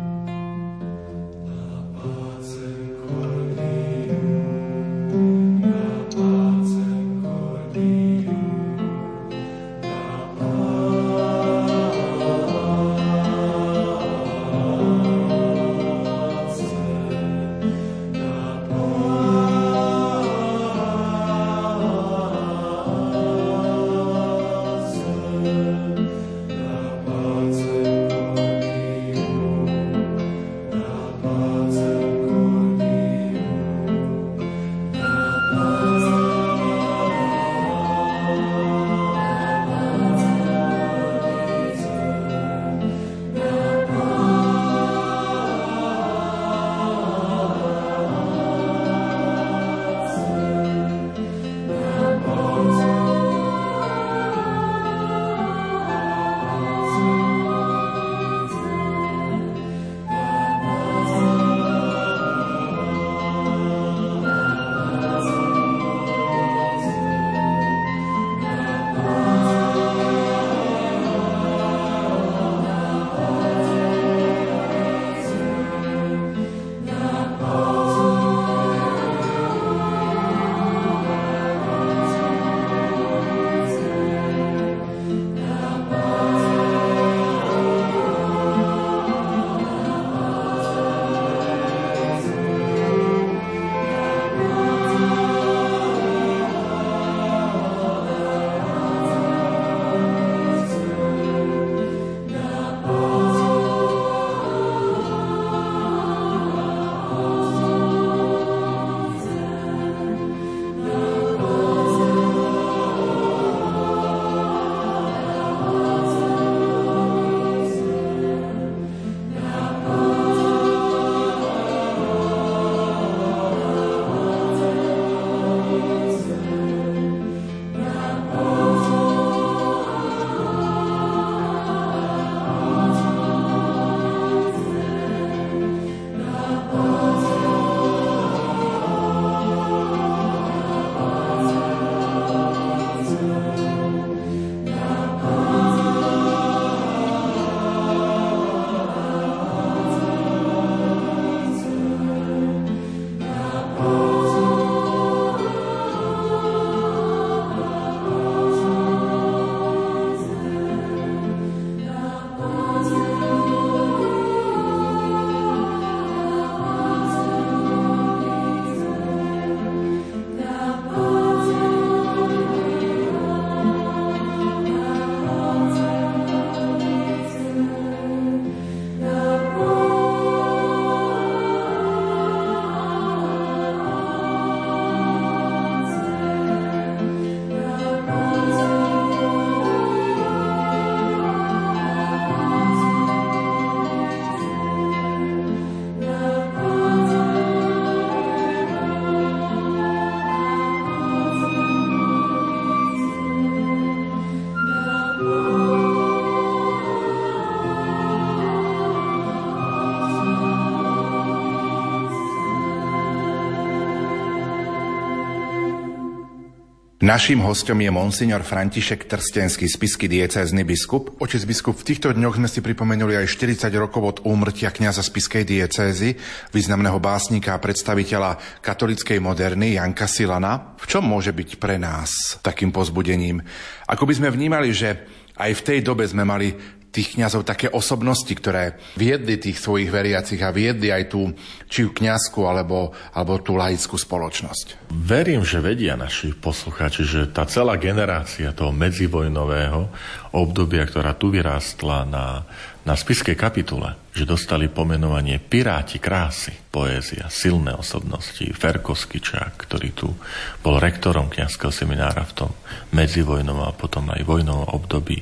Naším hostom je monsignor František Trstenský, spišský diecézny biskup. Otec biskup, v týchto dňoch sme si pripomenuli aj štyridsať rokov od úmrtia kňaza spišskej diecézy, významného básnika a predstaviteľa katolíckej moderny Janka Silana. V čom môže byť pre nás takým povzbudením? Ako by sme vnímali, že aj v tej dobe sme mali tých kňazov také osobnosti, ktoré viedli tých svojich veriacich a viedli aj tú či kňazskú alebo, alebo tú laickú spoločnosť. Verím, že vedia naši poslucháči, že tá celá generácia toho medzivojnového obdobia, ktorá tu vyrástla na, na spišskej kapitule, že dostali pomenovanie Piráti krásy, poézia, silné osobnosti, Ferko Skičák, ktorý tu bol rektorom kňazského seminára v tom medzivojnovom a potom aj vojnovom období,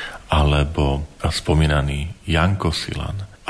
alebo spomínaný Janko Silan,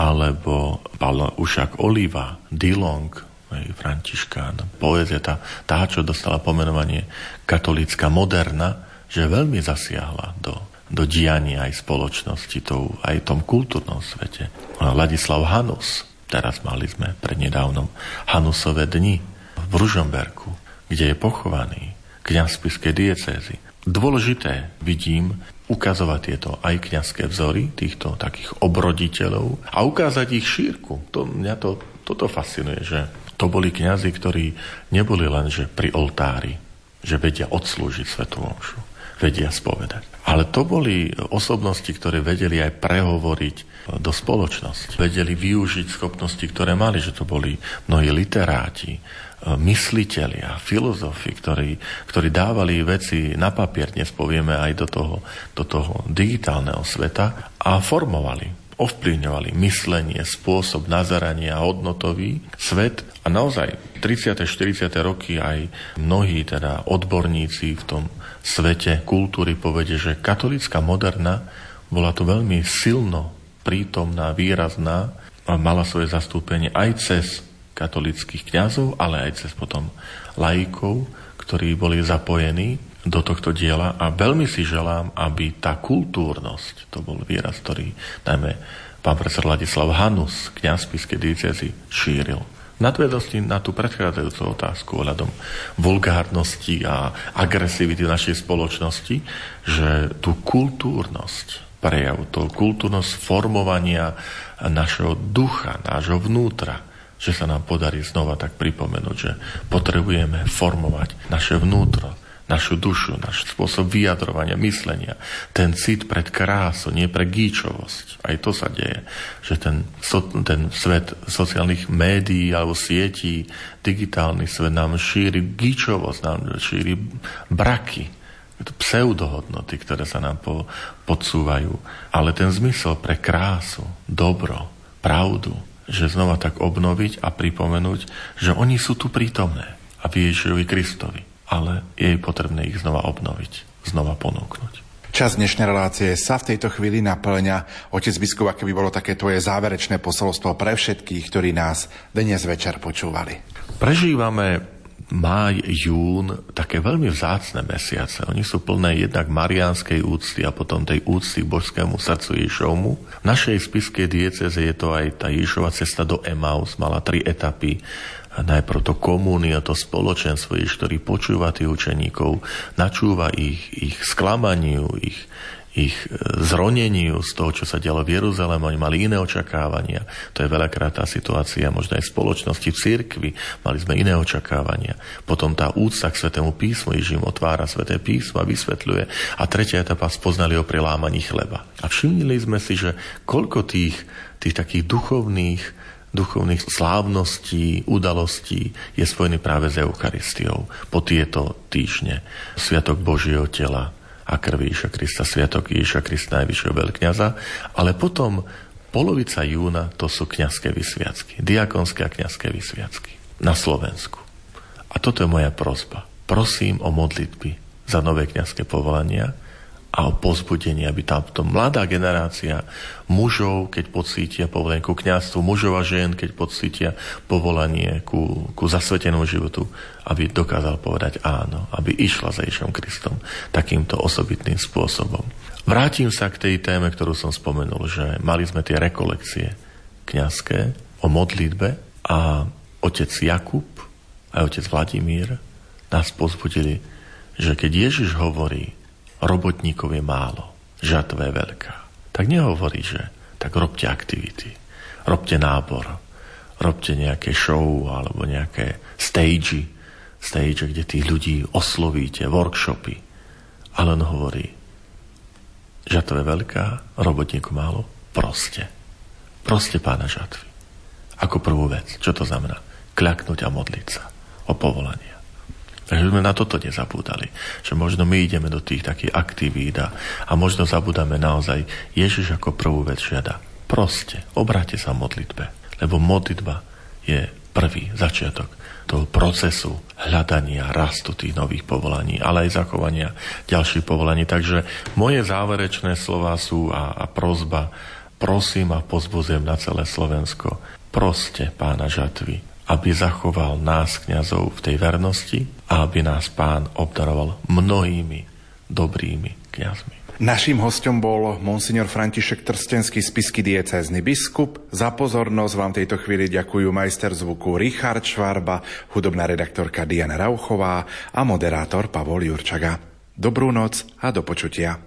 alebo Pavel Ušák Oliva, Dilong, Františkán, poézia, tá, tá, čo dostala pomenovanie katolícka moderna, že veľmi zasiahla do, do diania aj spoločnosti, to, aj v tom kultúrnom svete. Ladislav Hanus, teraz mali sme prednedávnom Hanusové dni v Ružomberku, kde je pochovaný kňaz spišskej diecézy. Dôležité vidím ukazovať tieto aj kňazské vzory týchto takých obroditeľov a ukázať ich šírku. To, mňa to, toto fascinuje, že to boli kňazi, ktorí neboli len že pri oltári, že vedia odslúžiť svätú omšu, vedia spovedať. Ale to boli osobnosti, ktoré vedeli aj prehovoriť do spoločnosti. Vedeli využiť schopnosti, ktoré mali, že to boli mnohí literáti, myslitelia, filozofi, ktorí, ktorí dávali veci na papier, dnes povieme aj do toho, do toho digitálneho sveta a formovali, ovplyvňovali myslenie, spôsob nazerania, hodnotový svet a naozaj tridsiate štyridsiate roky aj mnohí teda odborníci v tom svete kultúry povedia, že katolícka moderna bola tu veľmi silno prítomná, výrazná a mala svoje zastúpenie aj cez katolíckych kňazov, ale aj cez potom laikov, ktorí boli zapojení do tohto diela a veľmi si želám, aby tá kultúrnosť, to bol výraz, ktorý najmä pán profesor Ladislav Hanus, kňaz spišskej diecézy, šíril. Nadvedosti na tú predchádzajúcu otázku ohľadom vulgárnosti a agresivity v našej spoločnosti, že tú kultúrnosť, prejav, tú kultúrnosť formovania našeho ducha, nášho vnútra, že sa nám podarí znova tak pripomenúť, že potrebujeme formovať naše vnútro, našu dušu, náš spôsob vyjadrovania, myslenia, ten cit pred krásou, nie pre gíčovosť. Aj to sa deje, že ten, ten svet sociálnych médií alebo sietí, digitálny svet nám šíri gíčovosť, nám šíri braky, pseudohodnoty, ktoré sa nám po, podsúvajú. Ale ten zmysel pre krásu, dobro, pravdu, že znova tak obnoviť a pripomenúť, že oni sú tu prítomné a v Ježišovi Kristovi, ale je potrebné ich znova obnoviť, znova ponúknuť. Čas dnešnej relácie sa v tejto chvíli naplňa. Otec biskup, aké by bolo také tvoje záverečné posolstvo pre všetkých, ktorí nás dnes večer počúvali? Prežívame máj, jún, také veľmi vzácne mesiace. Oni sú plné jednak mariánskej úcty a potom tej úcty k božskému srdcu Ježišovmu. V našej spišskej diecéze je to aj tá Ježišova cesta do Emaus, mala tri etapy. Najprv to komúnia, to spoločenstvo, Ježiš, ktorý počúva tých učeníkov, načúva ich, ich sklamaniu, ich, ich zroneniu z toho, čo sa dialo v Jeruzalém. Oni mali iné očakávania. To je veľakrát tá situácia, možno aj v spoločnosti, v cirkvi. Mali sme iné očakávania. Potom tá úcta k Svätému písmu, Ježiš im otvára Sväté písmo a vysvetľuje. A tretia etapa, spoznali o prilámaní chleba. A všimnili sme si, že koľko tých, tých takých duchovných duchovných slávností, udalostí je spojený práve s Eucharistiou. Po tieto týždne Sviatok Božieho tela a krvi Ježiša Krista, Sviatok Ježiša Krista najvyššieho veľkňaza, ale potom polovica júna to sú kňazské vysviacky, diakonské a kňazské vysviacky na Slovensku. A toto je moja prosba. Prosím o modlitby za nové kňazské povolania a o povzbudenie, aby táto mladá generácia mužov, keď pocítia povolanie ku kňazstvu, mužov a žien, keď pocítia povolanie ku, ku zasvetenému životu, aby dokázal povedať áno, aby išla za Ježišom Kristom takýmto osobitným spôsobom. Vrátim sa k tej téme, ktorú som spomenul, že mali sme tie rekolekcie kňazské o modlitbe a otec Jakub a otec Vladimír nás povzbudili, že keď Ježiš hovorí, robotníkov je málo, žatva je veľká, tak nehovorí, že tak robte aktivity, robte nábor, robte nejaké show alebo nejaké stage, stage, kde tých ľudí oslovíte, workshopy. Ale on hovorí, žatva je veľká, robotníkov málo, proste. Proste Pána žatvy. Ako prvú vec. Čo to znamená? Kľaknúť a modliť sa o povolania. Takže sme na toto nezabúdali. Že možno my ideme do tých takých aktivít a, a možno zabúdame naozaj Ježiš ako prvú vec žiada. Proste, obráte sa v modlitbe. Lebo modlitba je prvý začiatok toho procesu hľadania, rastu tých nových povolaní, ale aj zachovania ďalších povolaní. Takže moje záverečné slová sú a, a prosba, prosím a pozbudzujem na celé Slovensko, proste Pána žatvy, aby zachoval nás, kňazov, v tej vernosti a aby nás Pán obdaroval mnohými dobrými kňazmi. Naším hostom bol monsignor František Trstenský, spišský diecézny biskup. Za pozornosť vám tejto chvíli ďakujú majster zvuku Richard Švarba, hudobná redaktorka Diana Rauchová a moderátor Pavol Jurčaga. Dobrú noc a do počutia.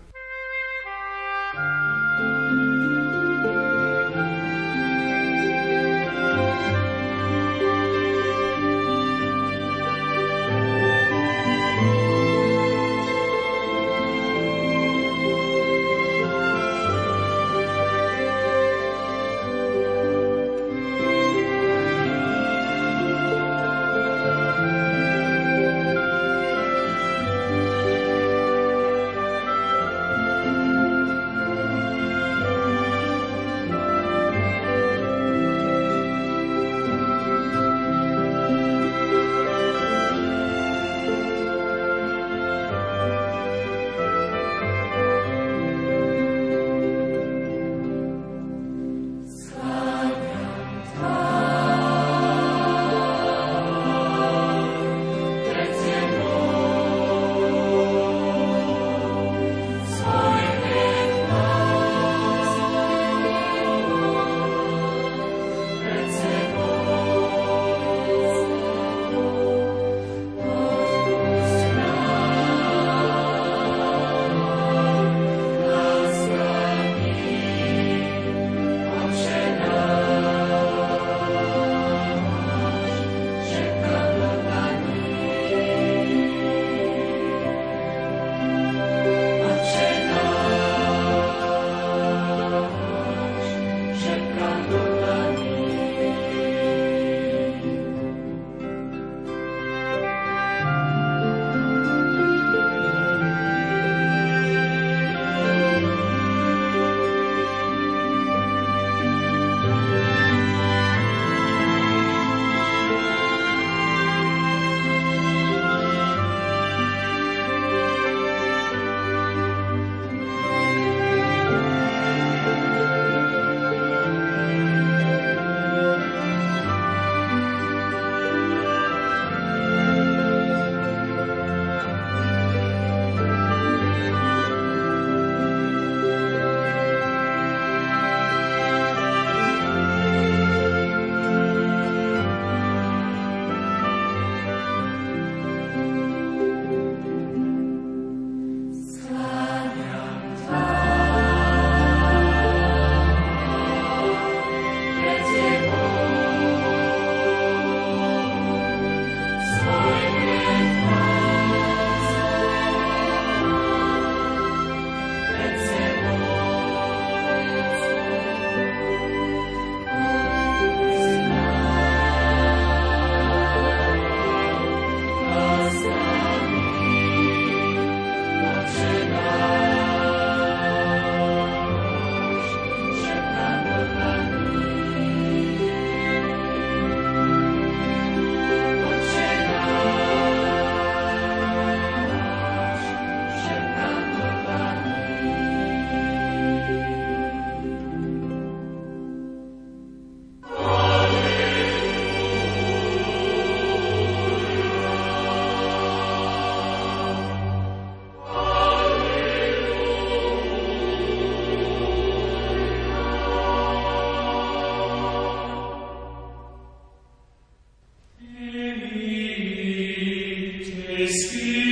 Spiritus